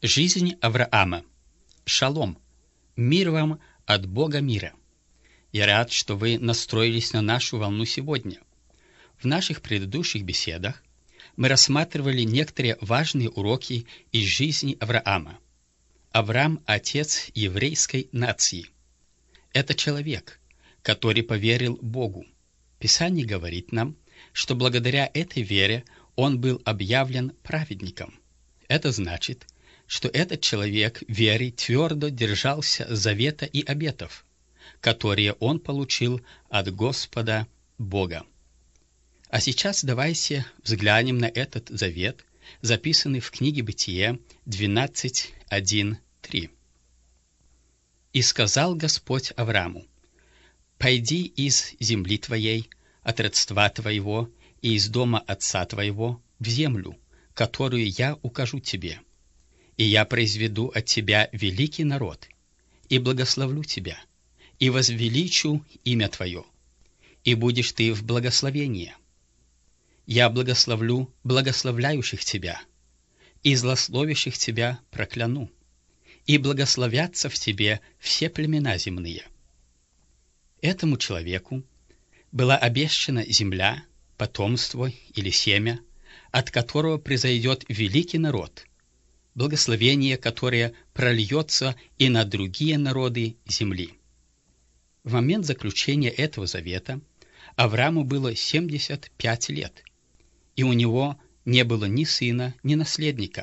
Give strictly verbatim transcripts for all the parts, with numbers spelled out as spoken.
Жизнь Авраама. Шалом. Мир вам от Бога мира. Я рад, что вы настроились на нашу волну сегодня. В наших предыдущих беседах мы рассматривали некоторые важные уроки из жизни Авраама. Авраам – отец еврейской нации. Это человек, который поверил Богу. Писание говорит нам, что благодаря этой вере он был объявлен праведником. Это значит, что этот человек верой твердо держался завета и обетов, которые он получил от Господа Бога. А сейчас давайте взглянем на этот завет, записанный в книге Бытие двенадцать, один, три. «И сказал Господь Аврааму: «Пойди из земли твоей, от родства твоего и из дома отца твоего в землю, которую я укажу тебе. И я произведу от тебя великий народ, и благословлю тебя, и возвеличу имя твое, и будешь ты в благословении. Я благословлю благословляющих тебя, и злословящих тебя прокляну, и благословятся в тебе все племена земные». Этому человеку была обещана земля, потомство или семя, от которого произойдет великий народ, благословение, которое прольется и на другие народы земли. В момент заключения этого завета Аврааму было семьдесят пять лет, и у него не было ни сына, ни наследника.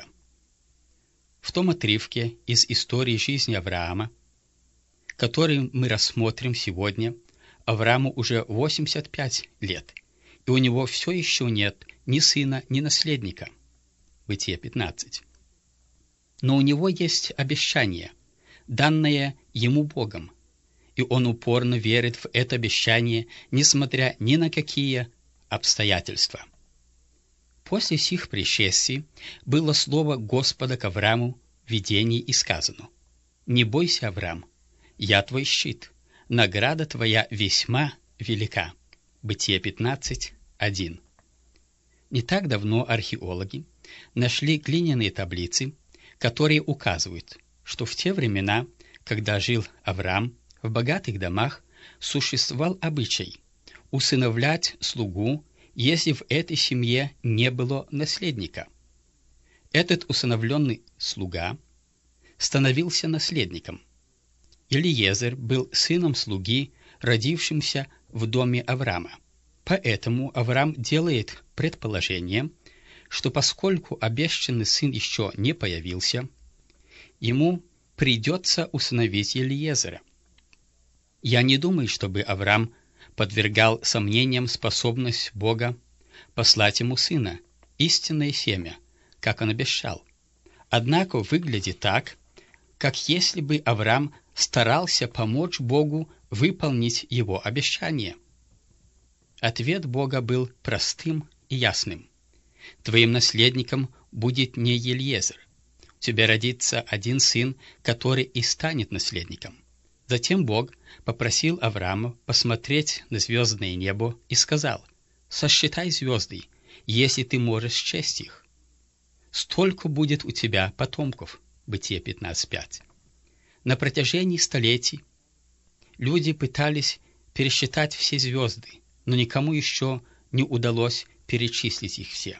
В том отрывке из истории жизни Авраама, который мы рассмотрим сегодня, Аврааму уже восемьдесят пять лет, и у него все еще нет ни сына, ни наследника. Бытие пятнадцать. Но у него есть обещание, данное ему Богом, и он упорно верит в это обещание, несмотря ни на какие обстоятельства. После сих пришествий было слово Господа к Аврааму в видении и сказано: «Не бойся, Авраам, я твой щит, награда твоя весьма велика». Бытие пятнадцать, один. Не так давно археологи нашли глиняные таблицы, которые указывают, что в те времена, когда жил Авраам, в богатых домах существовал обычай усыновлять слугу, если в этой семье не было наследника. Этот усыновленный слуга становился наследником. Элиезер был сыном слуги, родившимся в доме Авраама. Поэтому Авраам делает предположение, что поскольку обещанный сын еще не появился, ему придется усыновить Элиезера. Я не думаю, чтобы Авраам подвергал сомнениям способность Бога послать ему сына, истинное семя, как он обещал. Однако выглядит так, как если бы Авраам старался помочь Богу выполнить его обещание. Ответ Бога был простым и ясным: «Твоим наследником будет не Элиезер. У тебя родится один сын, который и станет наследником». Затем Бог попросил Авраама посмотреть на звездное небо и сказал: «Сосчитай звезды, если ты можешь счесть их. Столько будет у тебя потомков». Бытие пятнадцать, пять. На протяжении столетий люди пытались пересчитать все звезды, но никому еще не удалось перечислить их все.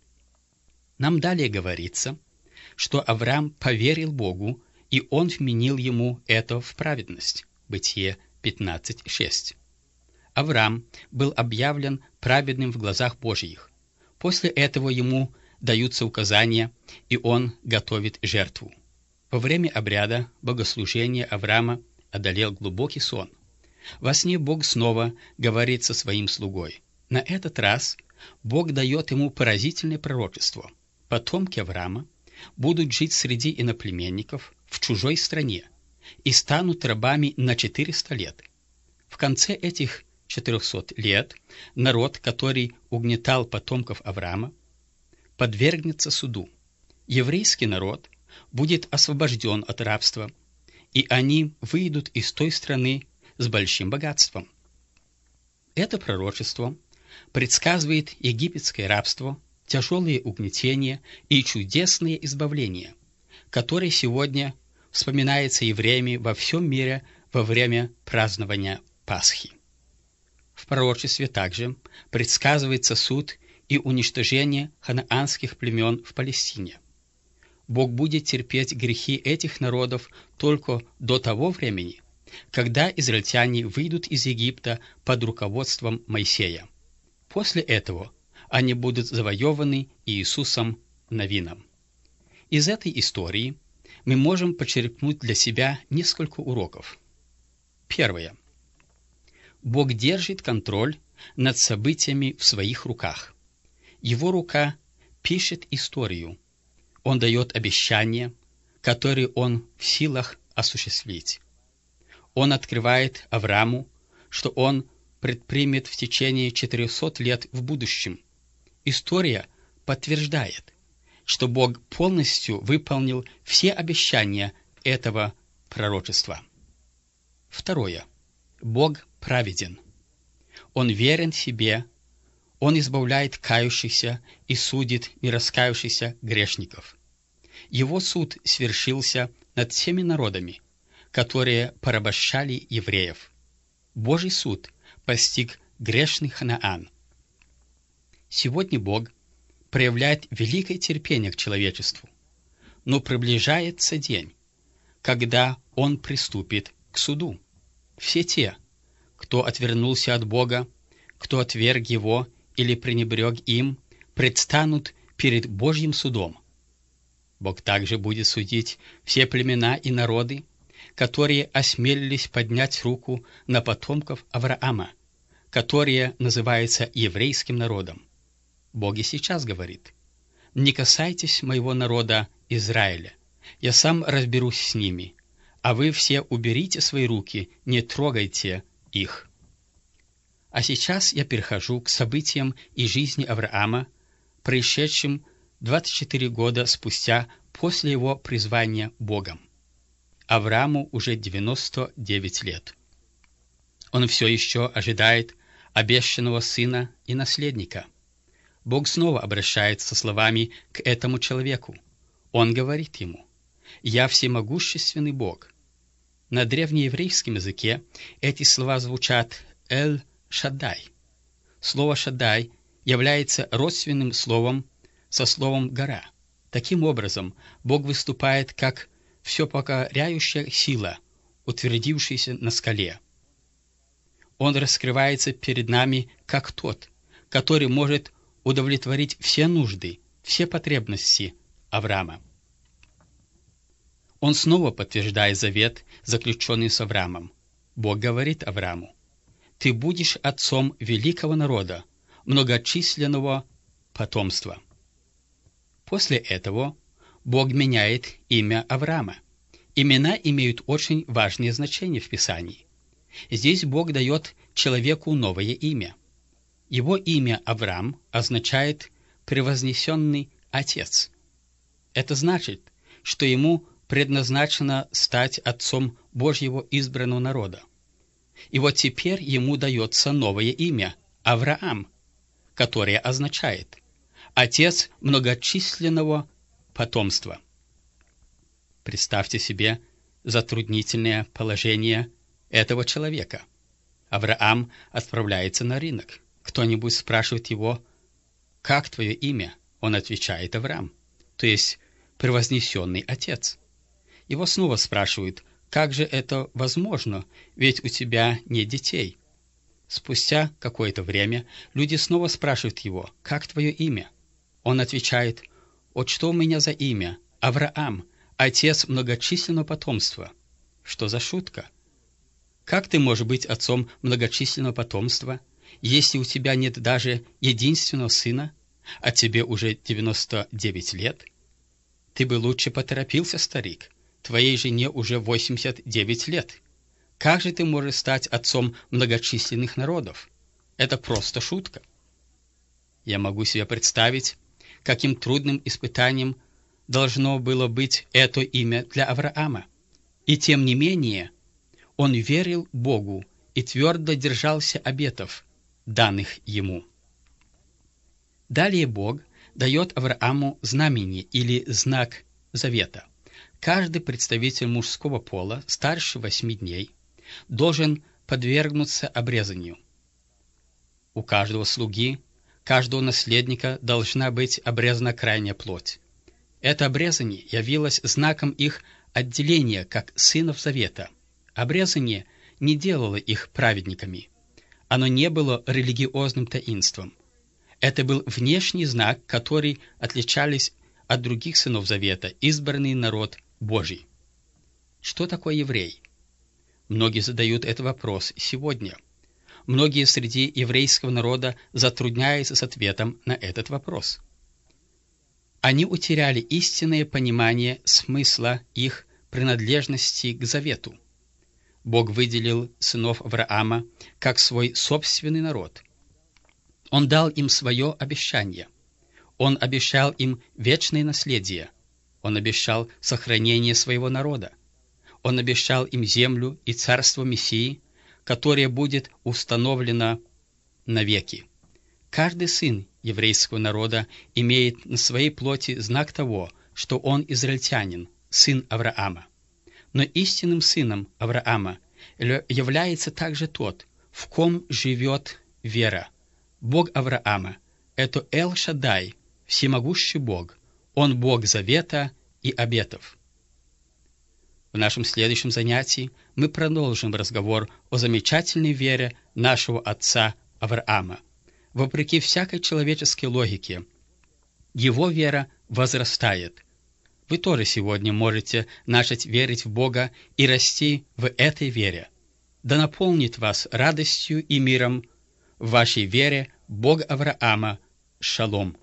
Нам далее говорится, что Авраам поверил Богу, и он вменил ему это в праведность. Бытие пятнадцать, шесть. Авраам был объявлен праведным в глазах Божьих. После этого ему даются указания, и он готовит жертву. Во время обряда богослужения Авраама одолел глубокий сон. Во сне Бог снова говорит со своим слугой. На этот раз Бог дает ему поразительное пророчество. Потомки Авраама будут жить среди иноплеменников в чужой стране и станут рабами на четыреста лет. В конце этих четырехсот лет народ, который угнетал потомков Авраама, подвергнется суду. Еврейский народ будет освобожден от рабства, и они выйдут из той страны с большим богатством. Это пророчество предсказывает египетское рабство, тяжелые угнетения и чудесное избавление. который сегодня вспоминается евреями во всем мире во время празднования Пасхи. В пророчестве также предсказывается суд и уничтожение ханаанских племен в Палестине. Бог будет терпеть грехи этих народов только до того времени, когда израильтяне выйдут из Египта под руководством Моисея. После этого они будут завоеваны Иисусом Навином. Из этой истории мы можем почерпнуть для себя несколько уроков. Первое. Бог держит контроль над событиями в своих руках. Его рука пишет историю. Он дает обещания, которые Он в силах осуществить. Он открывает Аврааму, что он предпримет в течение четырехсот лет в будущем. История подтверждает, что Бог полностью выполнил все обещания этого пророчества. Второе. Бог праведен. Он верен себе, Он избавляет кающихся и судит нераскаявшихся грешников. Его суд свершился над всеми народами, которые порабощали евреев. Божий суд постиг грешный Ханаан. Сегодня Бог проявляет великое терпение к человечеству, но приближается день, когда Он приступит к суду. Все те, кто отвернулся от Бога, кто отверг Его или пренебрег им, предстанут перед Божьим судом. Бог также будет судить все племена и народы, которые осмелились поднять руку на потомков Авраама, которые называются еврейским народом. Бог и сейчас говорит: «Не касайтесь моего народа Израиля, я сам разберусь с ними, а вы все уберите свои руки, не трогайте их». А сейчас я перехожу к событиям из жизни Авраама, происшедшим двадцать четыре года спустя после его призвания Богом. Аврааму уже девяносто девять лет. Он все еще ожидает обещанного сына и наследника. Бог снова обращается со словами к этому человеку. Он говорит ему: «Я всемогущественный Бог». На древнееврейском языке эти слова звучат «Эль-Шаддай». Слово «Шаддай» является родственным словом со словом «гора». Таким образом, Бог выступает как всепокоряющая сила, утвердившаяся на скале. Он раскрывается перед нами как тот, который может удовлетворить все нужды, все потребности Авраама. Он снова подтверждает завет, заключенный с Авраамом. Бог говорит Аврааму: «Ты будешь отцом великого народа, многочисленного потомства». После этого Бог меняет имя Авраама. Имена имеют очень важное значение в Писании. Здесь Бог дает человеку новое имя. Его имя Авраам означает «превознесенный отец». Это значит, что ему предназначено стать отцом Божьего избранного народа. И вот теперь ему дается новое имя – Авраам, которое означает «отец многочисленного потомства». Представьте себе затруднительное положение этого человека. Авраам отправляется на рынок. Кто-нибудь спрашивает его: «Как твое имя?» Он отвечает: «Авраам», то есть превознесенный отец. Его снова спрашивают: «Как же это возможно? Ведь у тебя нет детей». Спустя какое-то время люди снова спрашивают его: «Как твое имя?» Он отвечает: «Вот что у меня за имя? Авраам, отец многочисленного потомства». Что за шутка? Как ты можешь быть отцом многочисленного потомства, если у тебя нет даже единственного сына, а тебе уже девяносто девять лет? Ты бы лучше поторопился, старик. Твоей жене уже восемьдесят девять лет. Как же ты можешь стать отцом многочисленных народов? Это просто шутка. Я могу себе представить, каким трудным испытанием должно было быть это имя для Авраама. И тем не менее, он верил Богу и твердо держался обетов, данных ему. Далее Бог дает Аврааму знамение или знак завета. каждый представитель мужского пола старше восьми дней должен подвергнуться обрезанию. У каждого слуги, каждого наследника должна быть обрезана крайняя плоть. Это обрезание явилось знаком их отделения как сынов завета. Обрезание не делало их праведниками. Оно не было религиозным таинством. Это был внешний знак, который отличались от других сынов завета, избранный народ Божий. Что такое еврей? Многие задают этот вопрос сегодня. Многие среди еврейского народа затрудняются с ответом на этот вопрос. Они утеряли истинное понимание смысла их принадлежности к завету. Бог выделил сынов Авраама как свой собственный народ. Он дал им свое обещание. Он обещал им вечное наследие. Он обещал сохранение своего народа. Он обещал им землю и царство Мессии, которое будет установлено навеки. Каждый сын еврейского народа имеет на своей плоти знак того, что он израильтянин, сын Авраама. Но истинным сыном Авраама является также тот, в ком живет вера. Бог Авраама – это Эл-Шаддай, всемогущий Бог. Он Бог завета и обетов. В нашем следующем занятии мы продолжим разговор о замечательной вере нашего отца Авраама. Вопреки всякой человеческой логике, его вера возрастает. Вы тоже сегодня можете начать верить в Бога и расти в этой вере. Да наполнит вас радостью и миром в вашей вере Бог Авраама. Шалом.